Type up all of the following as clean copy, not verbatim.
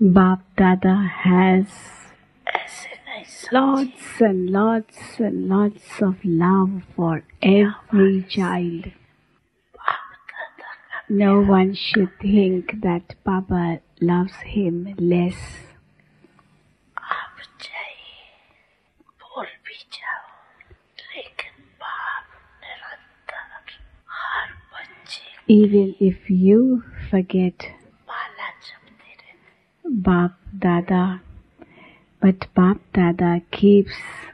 Bap Dada has lots and lots and lots of love for every child. No one should think that Baba loves him less. Even if you forget Bap Dada, but Bap Dada keeps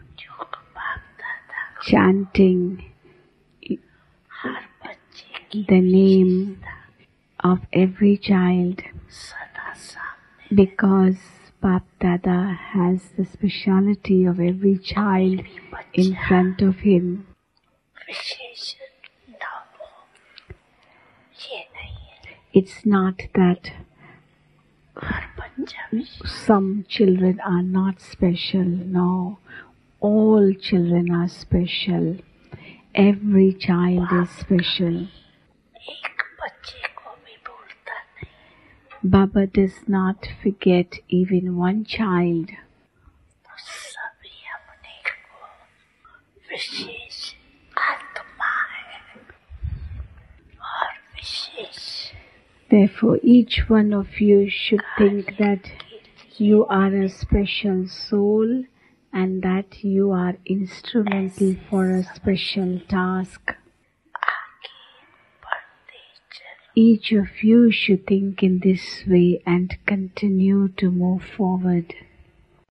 chanting the name of every child, because Bap Dada has the speciality of every child in front of him. It's not that some children are not special. No, all children are special. Every child is special. Baba does not forget even one child. Therefore, each one of you should think that you are a special soul and that you are instrumental for a special task. Each of you should think in this way and continue to move forward.